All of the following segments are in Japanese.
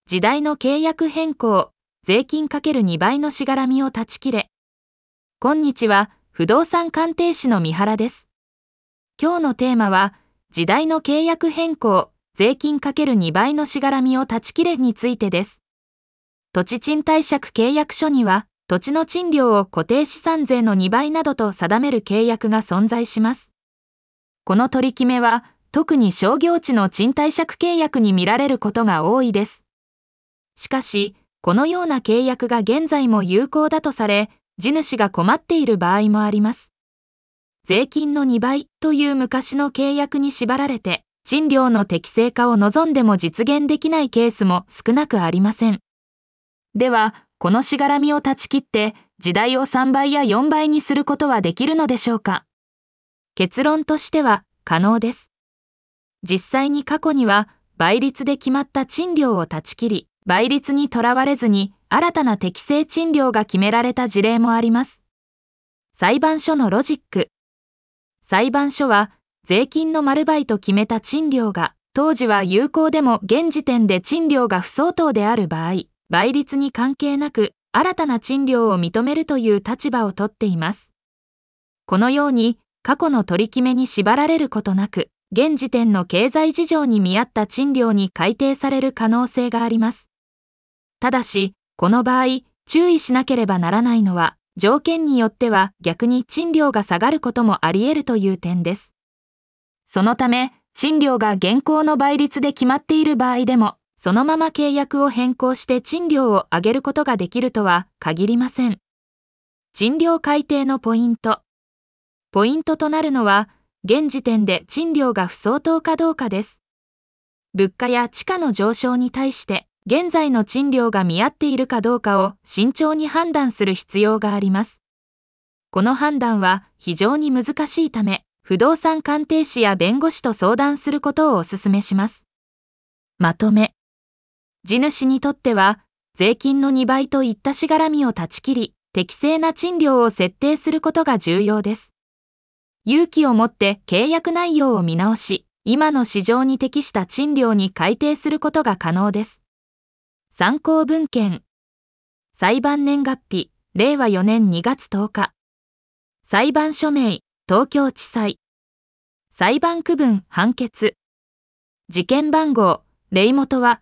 時代の契約変更、税金 ×2 倍のしがらみを断ち切れ。こんにちは、不動産鑑定士の三原です。今日のテーマは、時代の契約変更、税金 ×2 倍のしがらみを断ち切れについてです。土地賃貸借契約書には、土地の賃料を固定資産税の2倍などと定める契約が存在します。この取り決めは、特に商業地の賃貸借契約に見られることが多いです。しかし、このような契約が現在も有効だとされ、地主が困っている場合もあります。税金の2倍という昔の契約に縛られて、賃料の適正化を望んでも実現できないケースも少なくありません。では、このしがらみを断ち切って、時代を3倍や4倍にすることはできるのでしょうか。結論としては、可能です。実際に過去には、倍率で決まった賃料を断ち切り、倍率にとらわれずに新たな適正賃料が決められた事例もあります。裁判所のロジック。裁判所は税金の丸倍と決めた賃料が当時は有効でも現時点で賃料が不相当である場合、倍率に関係なく新たな賃料を認めるという立場をとっています。このように過去の取り決めに縛られることなく、現時点の経済事情に見合った賃料に改定される可能性があります。ただし、この場合、注意しなければならないのは、条件によっては逆に賃料が下がることもあり得るという点です。そのため、賃料が現行の倍率で決まっている場合でも、そのまま契約を変更して賃料を上げることができるとは限りません。賃料改定のポイント。ポイントとなるのは、現時点で賃料が不相当かどうかです。物価や地価の上昇に対して、現在の賃料が見合っているかどうかを慎重に判断する必要があります。この判断は非常に難しいため、不動産鑑定士や弁護士と相談することをお勧めします。まとめ。地主にとっては、税金の2倍といったしがらみを断ち切り、適正な賃料を設定することが重要です。勇気を持って契約内容を見直し、今の市場に適した賃料に改定することが可能です。参考文献。裁判年月日、令和4年2月10日。裁判所名、東京地裁。裁判区分、判決。事件番号、例元は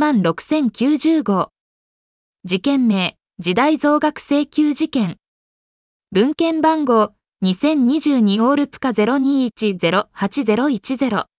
16090号。事件名、時代増額請求事件。文献番号、2022オールプカ 02108010。